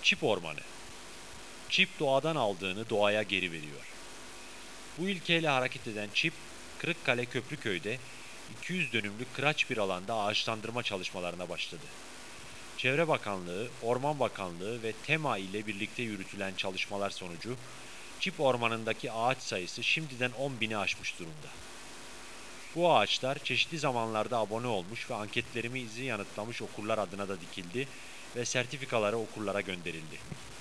Çip ormanı. Çip doğadan aldığını doğaya geri veriyor. Bu ilkeyle hareket eden Çip, Kırıkkale Köprüköy'de 200 dönümlük kıraç bir alanda ağaçlandırma çalışmalarına başladı. Çevre Bakanlığı, Orman Bakanlığı ve TEMA ile birlikte yürütülen çalışmalar sonucu Çip ormanındaki ağaç sayısı şimdiden 10 bini aşmış durumda. Bu ağaçlar çeşitli zamanlarda abone olmuş ve anketlerimizi yanıtlamış okurlar adına da dikildi ve sertifikaları okurlara gönderildi.